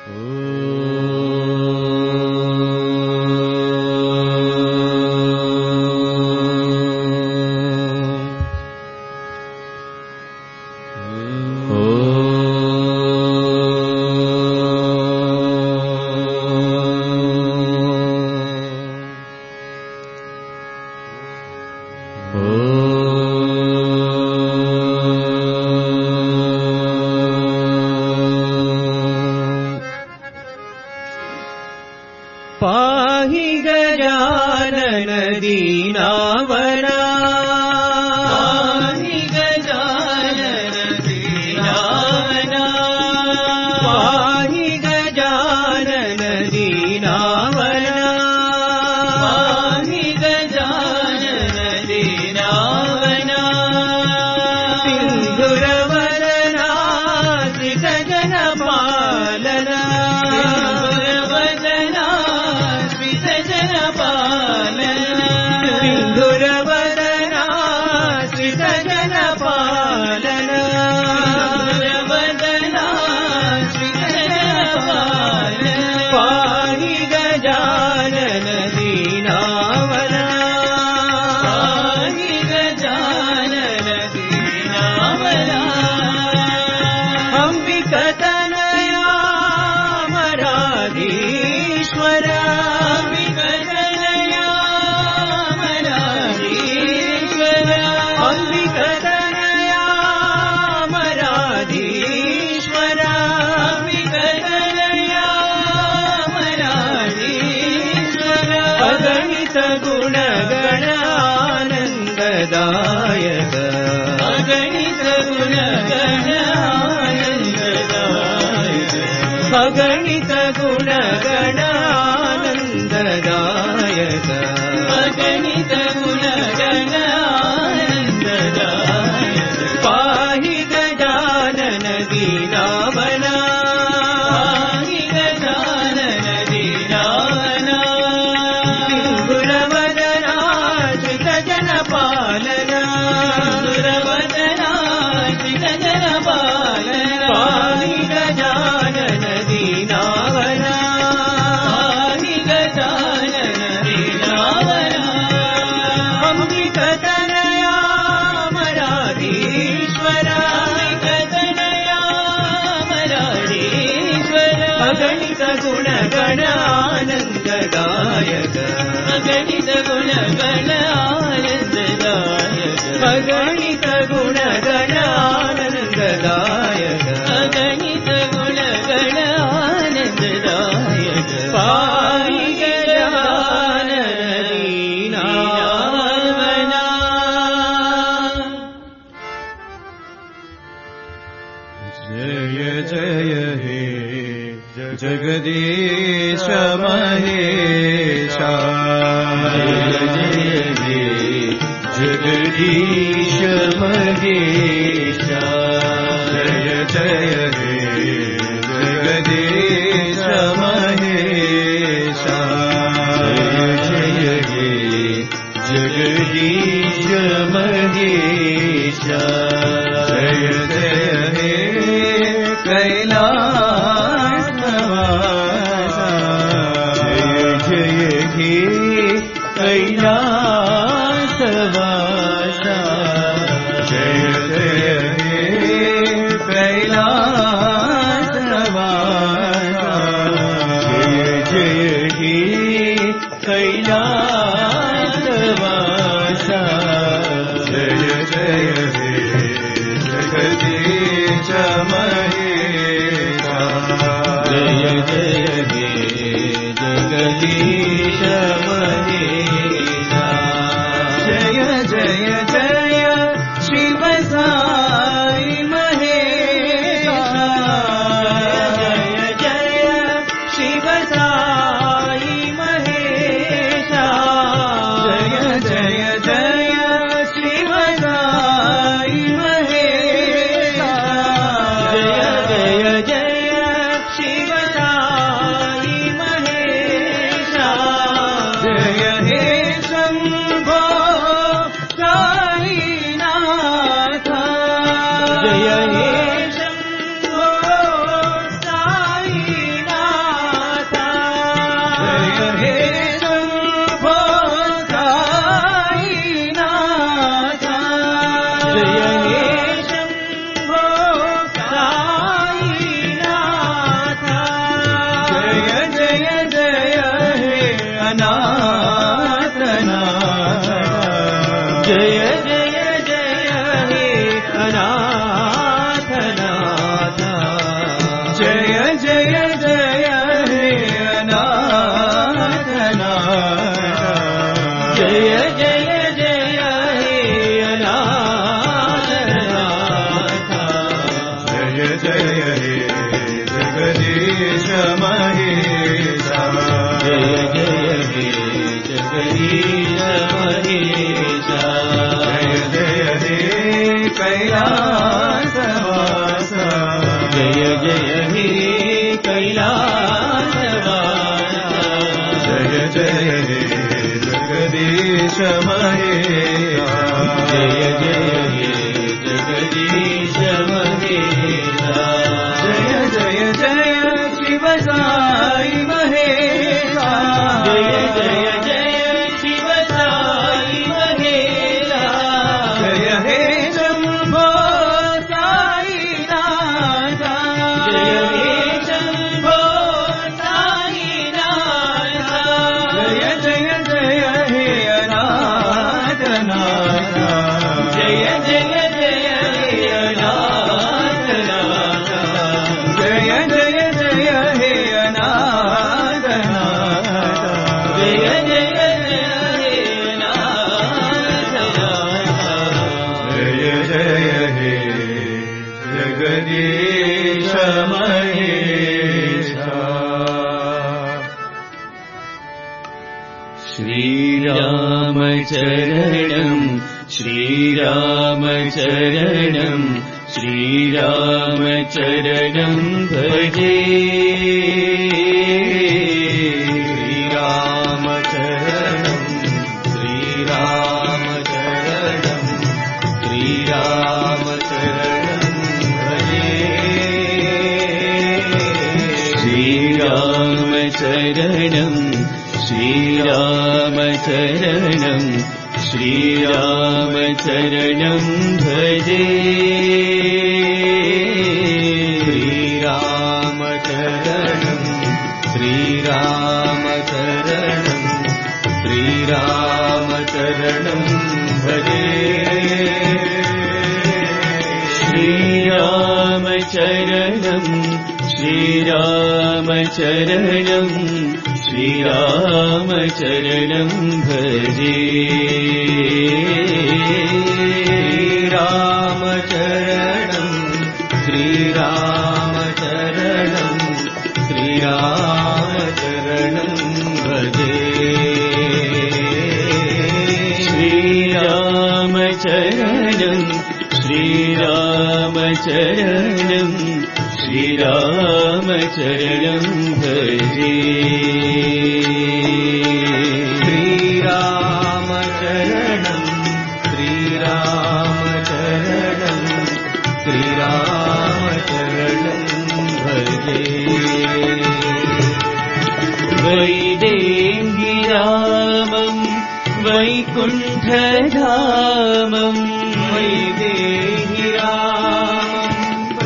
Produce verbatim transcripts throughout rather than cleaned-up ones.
पाहि गजानन दीनावना पाहि गजानन दीनावना पाहि गजानन दीनावना पाहि गजानन दीनावना सिंधुरवदना श्रीसजन पालना सिंधुरवदना श्रीसजन पालना सिंधुरवदना श्रीसजन पालना पाहि गजानन दीनावना पाहि गजानन दीनावना अंबिकतनया मराधीश्वरा अंबिकतनया मराधीश्वरा अंबिकतनया मराधीश्वरा अगणित गुणगण आनन्ददायक अगणित गुणगण आनन्ददायक अगणित गुणगण आनन्ददायक अगणित गुणगण पाहि गजानन दीनावना पाहि गजानन दीनावना सिंधुरवदना श्रीसजन पालना सिंधुरवदना श्रीसजन पालना पाहि गजानन दीनावना पाहि गजानन दीनावना अंबिकतनया मराधीश्वरा अंबिकतनया मराधीश्वरा अगणित गुणगण आनन्ददायक अगणित गुणगण आनन्ददायक अगणित गुणगण आनन्ददायक अगणित गुणगण आनन्ददायक पाहि गजानन दीनावना जय जय हे जगदीश महेशा जय जय हे जगदीश महेशा जय जय हे जगदीश महेशा जय जय हे जगदीश महेशा जय जय हे कैलासवासा जय जय हे कैलासवासा जय जय हे कैलासवासा जय जय हे कैलासवासा जय जय हे जगदीश महेशा जय जय हे जगदीश महेशा जय जय जय शिव साई महेशा जय जय शिव साई महेशा जय जय जय शिव साई महेशा जय जय हे जगदीश महेशा जय जय हे जगदीश महेशा जय जय हे कैलासवासा जय जय हे कैलासवासा जय जय हे जगदीश महेशा जय जय हे जगदीश महेशा जय जय जय शिव साई महेशा जय जय जय शिव साई महेशा जय हे शंभो साई नाथा जय हे शंभो साई नाथा जय जय जय हे अनाथनाथा जय जय जय हे अनाथनाथा जय जय जय हे अनाथनाथा जय जय जय हे अनाथनाथा जय जय हे जगदीश महेशा श्रीरामचरणं श्रीरामचरणं श्रीरामचरणं भजे श्रीरामचरणं श्रीरामचरणं श्रीरामचरणं भजे श्रीरामचरणं श्रीरामचरणं श्रीरामचरणं भजे श्रीरामचरणं श्रीरामचरणं श्रीरामचरणं भजे श्रीरामचरणं श्रीरामचरणं श्रीरामचरणं भजे श्रीरामचरणं श्रीरामचरणं श्रीरामचरणं भजे श्रीरामचरणं श्रीरामचरणं श्रीरामचरणं भजे श्रीरामचरणं श्रीरामचरणं श्रीरामचरणं भजे वैदेहीरामं वैकुण्ठधामं वैदेहीरामं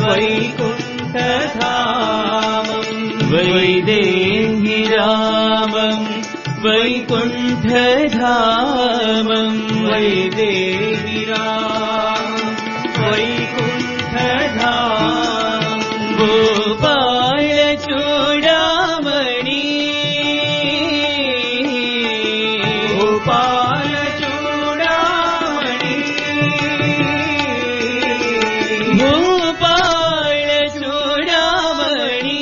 वैकुण्ठधामं वैदेहीरामं वैकुण्ठधामं वैदेहीरामं वैकुण्ठधामं गोपालचूडामणि गोपालचूडामणि गोपालचूडामणि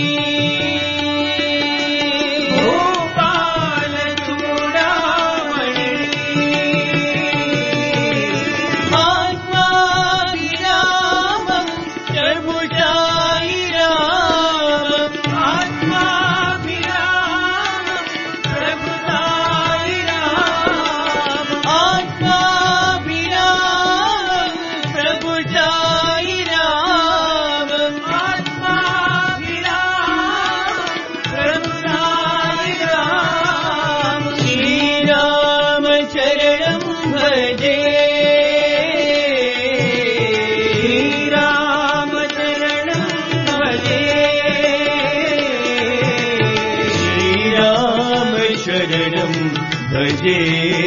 भजे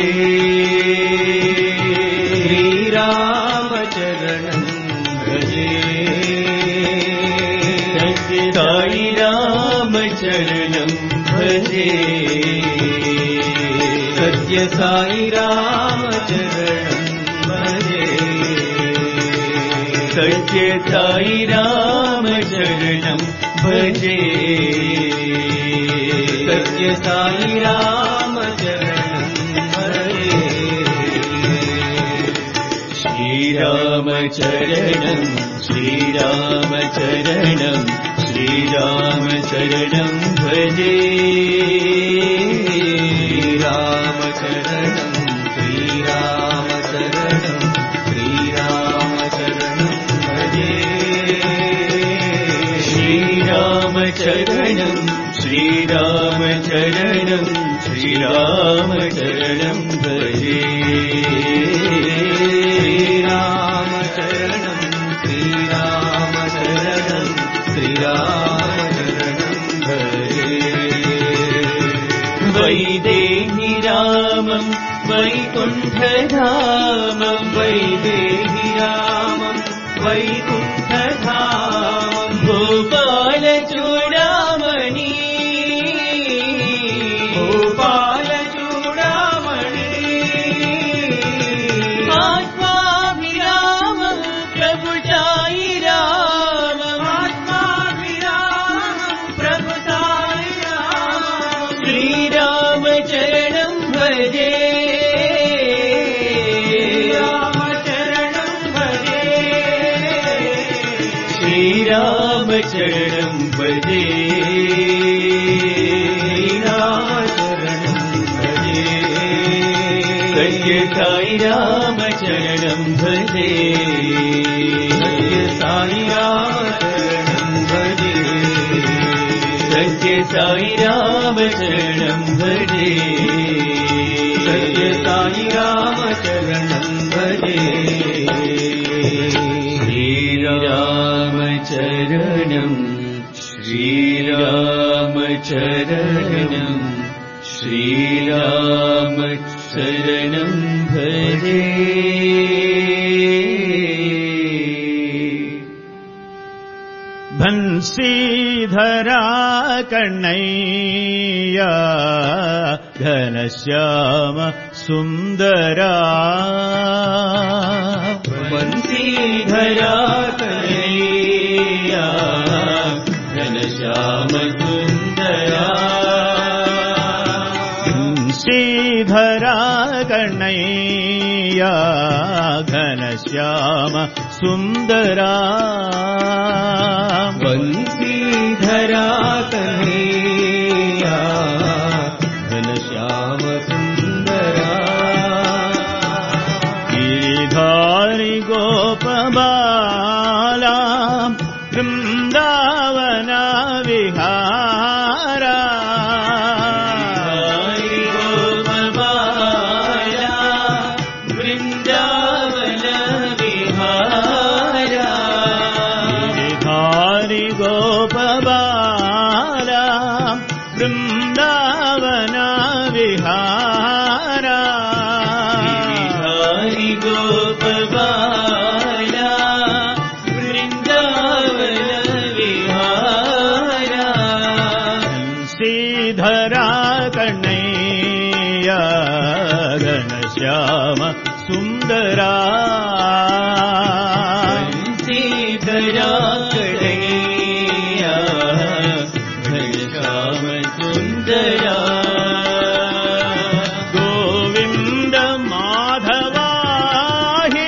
श्रीरामचरणं भजे साई रामचरणं भजे सत्य साई रामचरणं भजे सत्य साई राम शरणं भजे सत्य साई राम चरणं भजे श्रीराम चरणं श्रीराम चरणं श्रीराम चरणं भजे राम चरणं श्रीराम चरणं श्रीराम चरणं भजे श्रीराम चरणं श्रीराम चरणं श्रीराम चरणं भजे श्रीराम चरणं श्रीराम चरणं श्रीराम चरणं भजे वैदेहि रामं वैकुण्ठधामं वैदेहि रामं वैकुण्ठधामं गोपालचूडामणि गोपालचूडामणि आत्माभिरामं प्रभु साई रामम् आत्माभिरामं प्रभु साई रामम् श्रीराम चरणं भजे श्रीराम चरणं भजे राम चरणं भजे सत्य साई राम चरणं भजे सत्य साई राम चरणं भजे सत्य साई राम चरणं भजे सत्य साई राम चरणं भजे श्रीराम चरणं श्रीराम चरणं श्रीराम चरणं भजे बंसीधरा कण्णय्या घनश्याम सुन्दरा बंसीधरा कण्णय्या घनश्याम सुन्दरा बंसीधरा कण्णय्या घनश्याम सुन्दरा बंसीधरा कन्हैया घनश्याम सुन्दरा गिरिधारि गोपबाला वृन्दावन विहारा गोपबाला वृन्दावन विहारा गिरिधारि गोपबाला वृन्दावन विहारा हरि गोपबाला वृन्दावन विहारा श्रीधरा कण्णय्या घनश्याम सुन्दरा श्रीधरा कण्णय्या घनश्याम सुन्दरा गोविन्द माधवा हे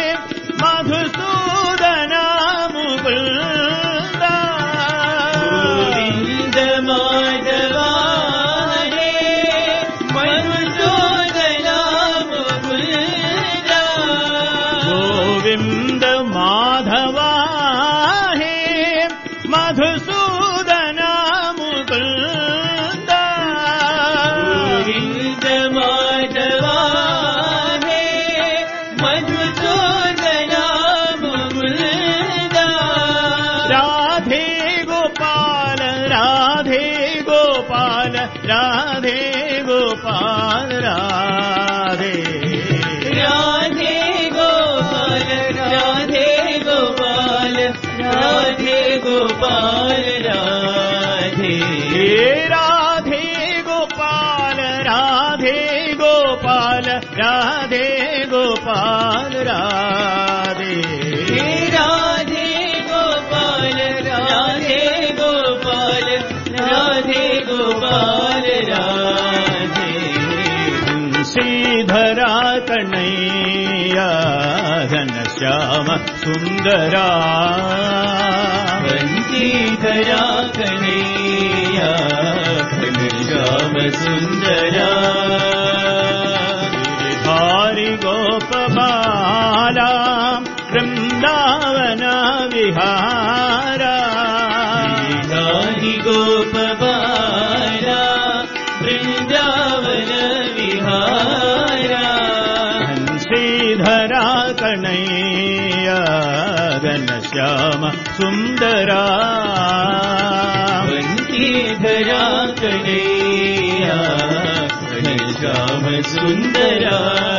मधुसूदन मुकुन्द गोविन्द माधवा हे मधुसूदन मुकुन्द गोविन्द माधवा हे मधुसूदन मुकुन्द गोविन्द माधवा हे मधुसूदन मुकुन्द राधे गोपाल राधे गोपाल राधे गोपाल राधे राधे गोपाल राधे गोपाल राधे गोपाल राधे राधे गोपाल राधे गोपाल राधे गोपाल राधे राधे गोपाल राधे कन्हैया घनश्याम सुंदरा वंशीधरा कन्हैया घनश्याम सुंदरा गिरिधारी गोपबाला वृंदावन विहारा गिरिधारी गोपबाला वृंदावन विहारा हंसीधरा कन्हैया घनश्याम सुंदरा वंशीधरा कन्हैया घनश्याम सुंदरा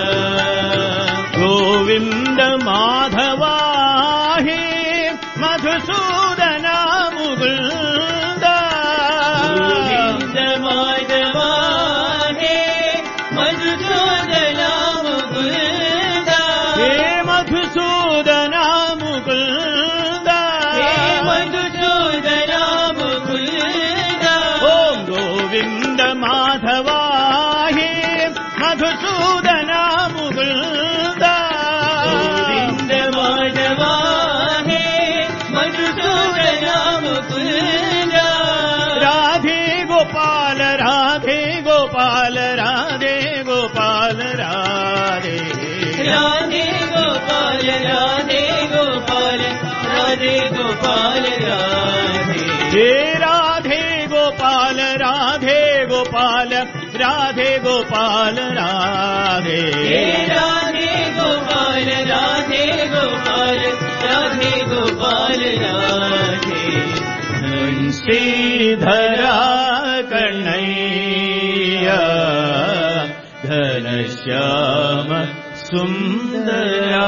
गोविंद माधवा हे मधुसूदन मुकुंद गोविंद माधवा हे मधुसूदन मुकुंद हे मधुसूदन मुकुंद हे मधुसूदन मुकुंद ओम गोविंद माधवा हे मधुसूदन मुकुंद गोविंद माधवा हे मधुसूदन मुकुंद राधे गोपाल राधे गोपाल राधे गोपाल राधे राधे गोपाल राधे गोपाल राधे गोपाल राधे हे राधे गोपाल राधे गोपाल राधे गोपाल राधे हे राधे गोपाल राधे गोपाल राधे गोपाल राधे श्रीधरा कन्हैया घनश्याम सुंदरा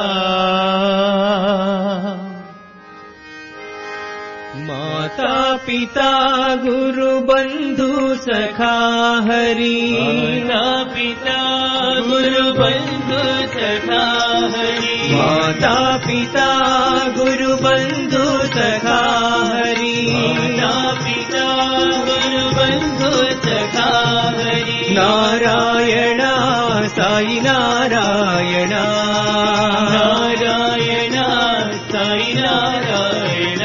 माता पिता गुरु बंधु सखा हरि माता पिता गुरु बंधु सखा हरि माता पिता गुरु बंधु सखा हरि माता पिता गुरु बंधु सखा हरि नारायण साई नारायण नारायण साई नारायण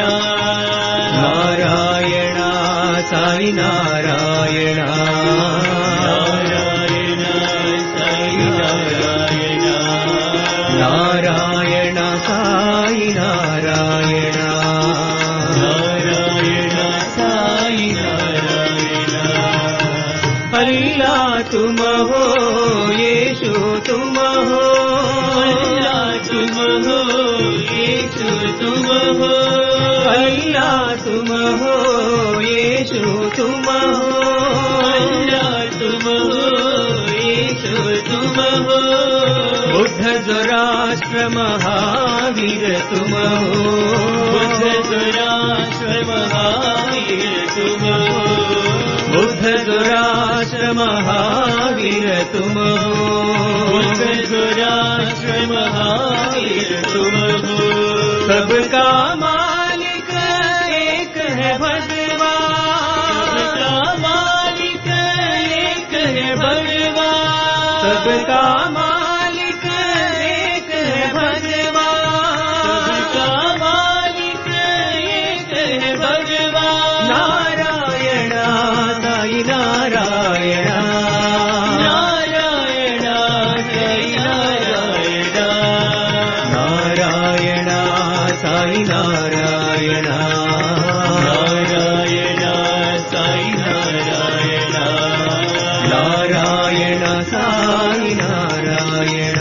नारायण साई नारायण नारायण साई नारायण नारायण साई नारायण नारायण साई नारायण अल्लाह तुम हो यीशु तुम हो अल्लाह तुम हो यीशु तुम हो अल्लाह तुम हो यीशु तुम हो अल्लाह तुम हो यीशु तुम हो बुद्ध जोराष्ट्र महावीर तुम हो बुद्ध जोराष्ट्र महावीर तुम हो बुद्ध जोराष्ट्र महावीर तुम हो बुद्ध जोराष्ट्र महावीर तुम हो सबका मालिक एक है भगवान सबका मालिक एक है भगवान सबका मालिक एक है भगवान सबका मालिक एक है भगवान नारायण साई नारायण नारायण साई नारायण नारायण साई नारायण नारायण साई नारायण नारायण साई नारायण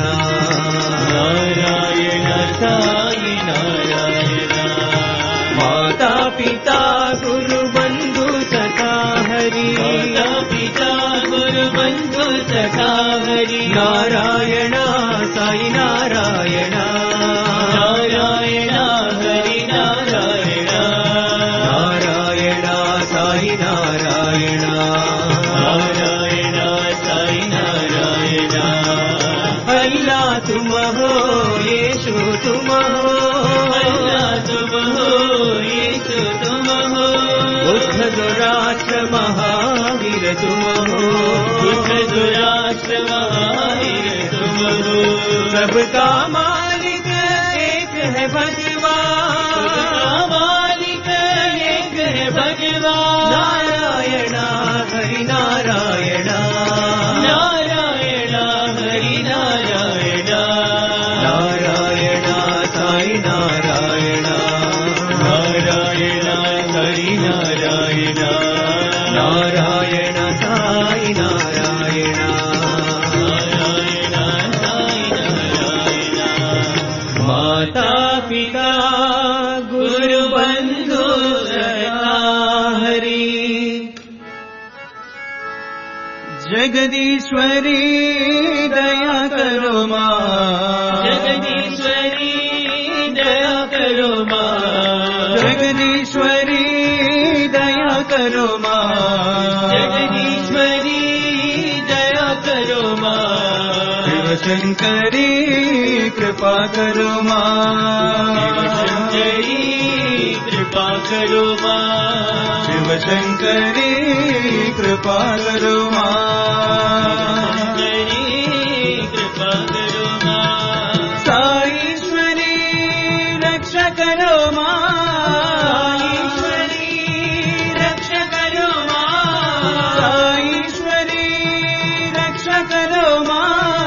नारायण साई नारायण माता पिता गुरु बंधु सखा हरि माता पिता गुरु बंधु सखा हरि नारायण साई नारायण नारायण हरि नारायण नारायण साई नारायण नारायण साई नारायण अल्लाह तुम हो यीशु तुम हो अल्लाह तुम हो यीशु तुम हो बुद्ध जोराष्ट्र महावीर तुम हो बुद्ध जोराष्ट्र महावीर तुम सबका मालिक एक है भगवान, मालिक एक है भगवान। नारायण हरि नारायण, नारायण हरि नारायण, नारायण साई नारायण, नारायण हरि नारायण, नारायण साई नारायण, नारायण साई नारायण। माता पिता गुरु बंधु सदा हरि, जगदीश्वरी दया करो माँ, जगदीश्वरी दया करो माँ, जगदीश्वरी दया करो माँ, जगदीश्वरी दया करो माँ। शिवशंकरी कृपा करो माँ, शिवशंकरी कृपा करो माँ, शिवशंकरी कृपा करो माँ, शिवशंकरी कृपा करो माँ। साईश्वरी रक्षा करो माँ, साईश्वरी रक्षा करो माँ, साईश्वरी रक्षा करो माँ,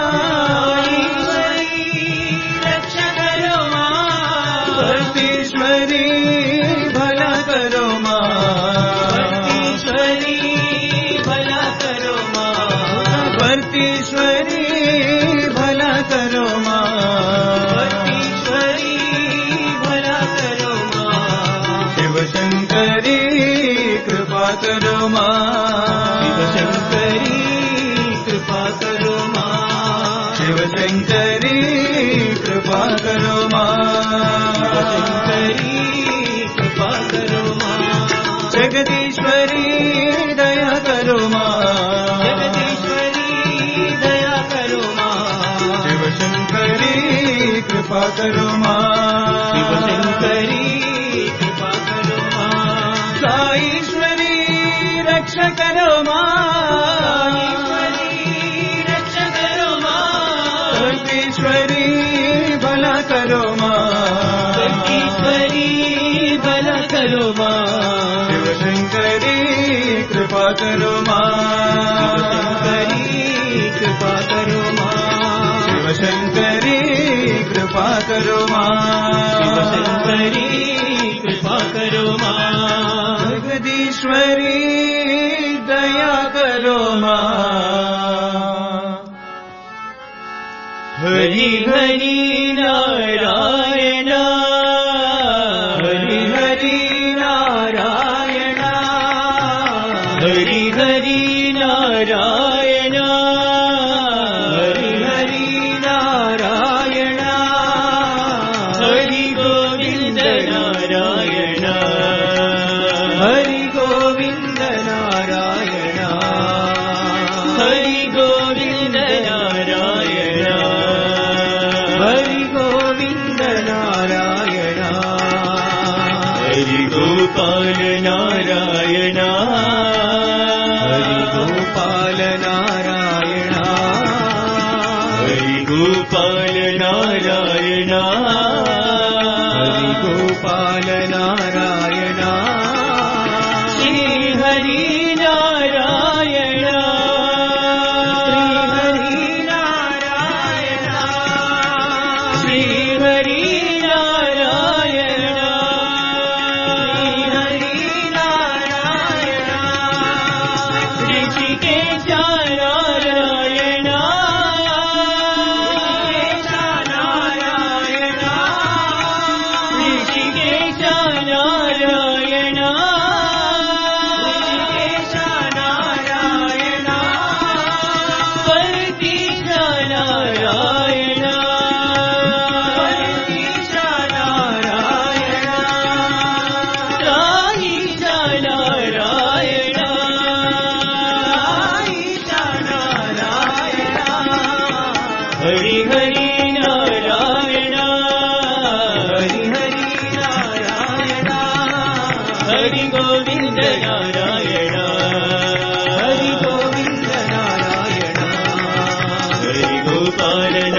साईश्वरी रक्षा करो माँ। भक्तीश्वरी भला करो माँ, भक्तीश्वरी भला करो माँ, भक्तीश्वरी भला करो माँ, भक्तीश्वरी भला करो माँ। शिवशंकरी कृपा करो माँ, शिवशंकरी कृपा करो माँ, शिवशंकरी कृपा करो माँ, शिवशंकरी कृपा करो माँ। जगदीश्वरी दया करो माँ, जगदीश्वरी दया करो माँ, शिवशंकरी कृपा करो माँ, शिवशंकरी कृपा करो माँ। साईश्वरी रक्षा करो माँ, साईश्वरी रक्षा करो माँ। भक्तीश्वरी भला करो माँ, भक्तीश्वरी भला करो माँ। शिवशंकरी कृपा करो माँ, शिवशंकरी कृपा करो माँ, शिवशंकरी कृपा करो माँ, शिवशंकरी कृपा करो माँ। जगदीश्वरी दया करो माँ। हरि हरि नारायण, हरि हरि नारायण, हरि हरि नारायण, हरि हरि नारायण, हरि गोविंद नारायण, हरि गोविंद नारायण, हरि गोविंद नारायण, हरि गोविंद नारायण। हरि गोपाल नारायण, हरि गोपाल नारायण, हरि गोपाल नारायण, हरि गोपाल नारायण। श्री हरि नारायण, श्री हरि नारायण, श्री हरि नारायण, श्री हरि नारायण। ऋषिकेश नारायण, ऋषिकेश नारायण, ऋषिकेश नारायण, परतीश नारायण, परतीश नारायण, साईश नारायण, साईश नारायण। हरि हरि नारायण, हरि हरि नारायण, हरि गोविंद नारायण, हरि गोविंद नारायण, हरि गोपाल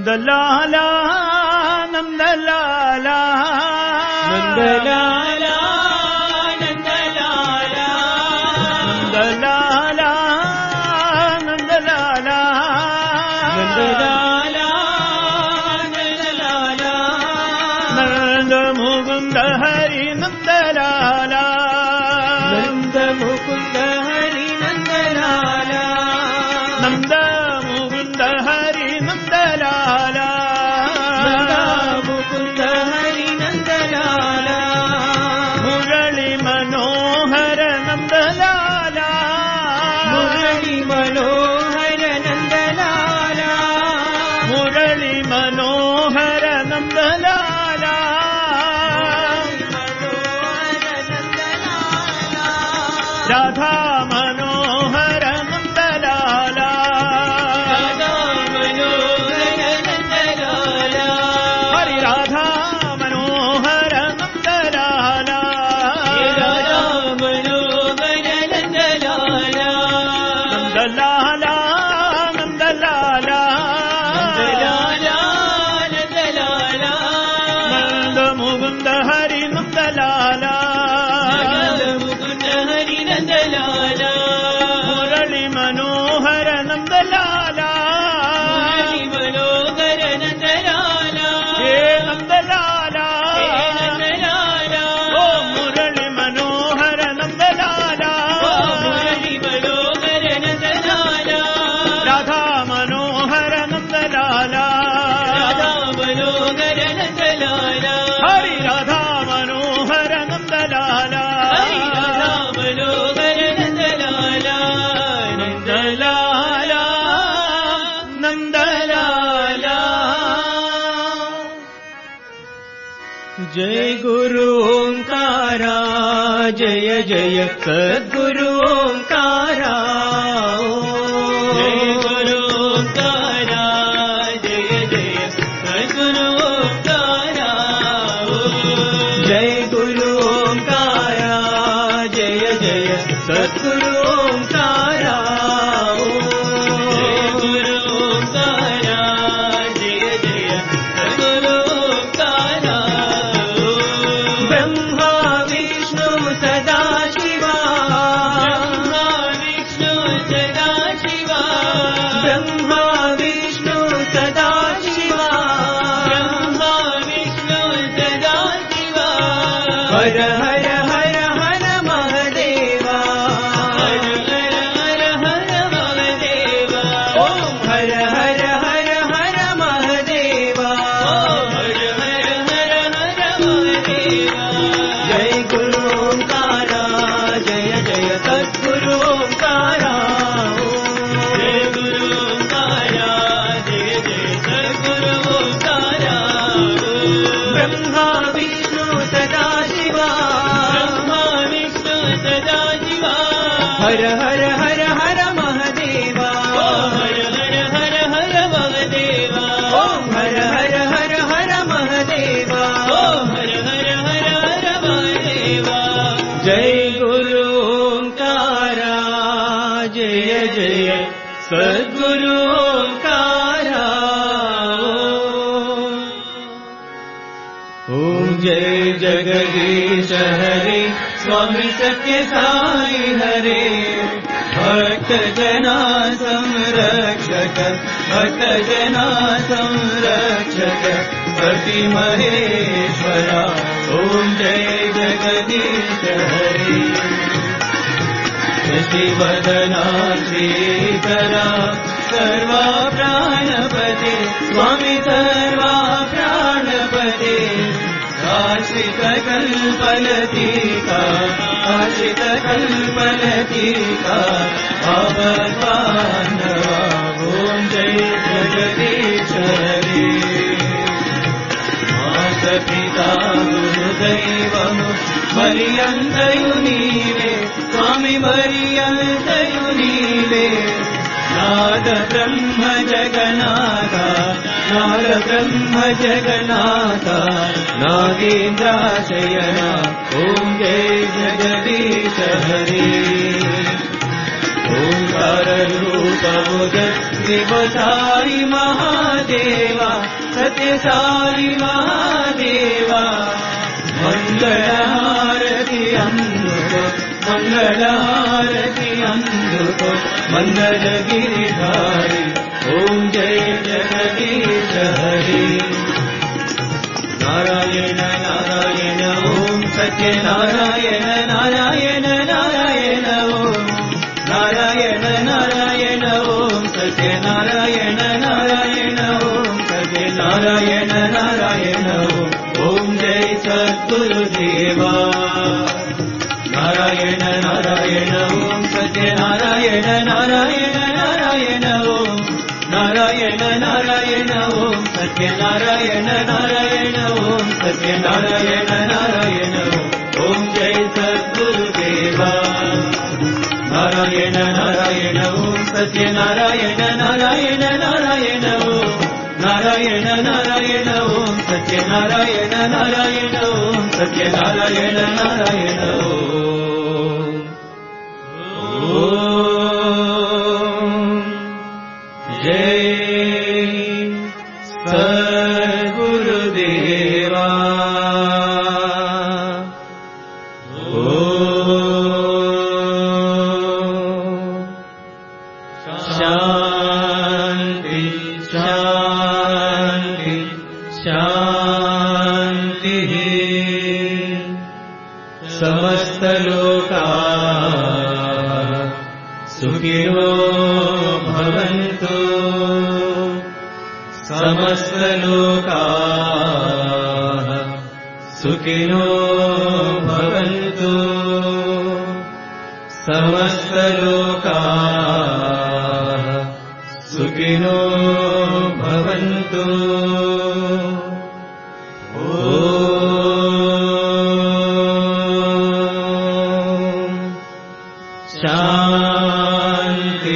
నందలాలా నందలాలా నందలాలా నందలాలా నందలాలా నందలాలా నందలాలా నందలాలా నంద ముకుంద హరి నందలాలా నంద ముకుంద హరి నందలాలా నంద ముకుంద హరి నందలాలా నంద ముకుంద హరి నందలాలా మురళి మనోహర నందలాలా మురళి మనోహర నందలాలా మురళి మనోహర నందలాలా రాధా మనోహర నందలాలా హరి రాధా మనోహర నందలాలా నందలాలా నందలాలా నంద ముకుంద హరి నందలాలా మురళి మనోహర నందలాలా ఏ నందలాలా ఓ మురళి మనోహర నందలాలా రాధా మనోహర నందలాలా హరి రాధా మనోహర నందలాలా నందలాలా నందలాలా జయ గురు ఓంకారా జయ జయ సద్గురు ఓంకారా జయ గురు ఓంకారా జయ జయ సద్గురు ఓంకారా జయ గురు ఓంకారా జయ జయ సద్గురు ఓంకారా జయ గురు ఓంకారా జయ జయ సద్గురు ఓంకారా బ్రహ్మ విష్ణు సదా శివా బ్రహ్మ విష్ణు సదా శివా బ్రహ్మ విష్ణు సదా శివా బ్రహ్మ విష్ణు సదా శివా హర హర హర హర మహదేవా హర హర హర హర మహదేవా ఓం హర హర హర హర మహదేవా హర హర హర హర మహదేవా జయ గురు ఓంకారా జయ జయ సద్గురు ఓంకారా జయ గురు ఓంకారా జయ జయ సద్గురు ఓంకారా బ్రహ్మ విష్ణు సదా శివా బ్రహ్మ విష్ణు సదా శివా హర హర హర హర మహదేవా హర హర హర హర మహదేవా ఓం హర హర హర హర మహదేవా ఓం హర హర హర హర మహదేవా జయ గురు ఓంకారా జయ జయ సద్గురు ఓంకారా ఓం జయ జగదీశ హరే స్వామి సత్య సాయి హరే భక్త జనా సంరక్షక భక్త జనా సంరక్షక పతి మహేశ్వర ఓం జయ జగదీశ హరే శశివదనా శ్రీకరా సర్వా ప్రాణపతే స్వామి సర్వా ప్రాణపతే आश्रित कल्पलतीका आश्रित कल्पलतीका भगवान्वा ॐ जय जगदीश हरे माता पिता गुरुदैवमु मरियन्तयु नीवे स्वामी मरियन्तयु नीवे नाद ब्रह्म जगन्नाथ नाद ब्रह्म जगन्नाथ नागेन्द्राशयना ॐ जय जगदीश हरे ओंकार रूप शिव साई महादेवा सत्य साई महादेवा मंगलहारति अंधुको मंगलहारति अंधुको मंगल गिरिधारी ओम जय जगदीश हरि नारायण नारायण ओम सत्य नारायण नारायण नारायण ओम नारायण नारायण ओम सत्य नारायण नारायण ओम सत्य नारायण नारायण ओम ओम जय सद्गुरुदेवा नारायण नारायण ओम सत्य नारायण नारायण नारायण ओम नारायण नारायण ओम सत्य नारायण नारायण ओम सत्य नारायण नारायण ओम जय सद्गुरुदेवा नारायण नारायण ओम सत्य नारायण नारायण नारायण ओम नारायण नारायण ओम सत्य नारायण नारायण ओम सत्य नारायण नारायण ओम जय सद्गुरुदेवा शांति शांति शांति समस्त लोका सुखिनो भवन्तु समस्त लोकाः सुखिनो भवन्तु समस्त लोकाः सुखिनो भवन्तु ओम शांति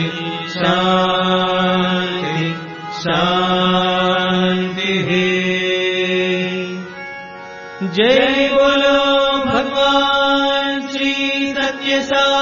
शांति शांति जय बोलो भगवान श्री सत्य साई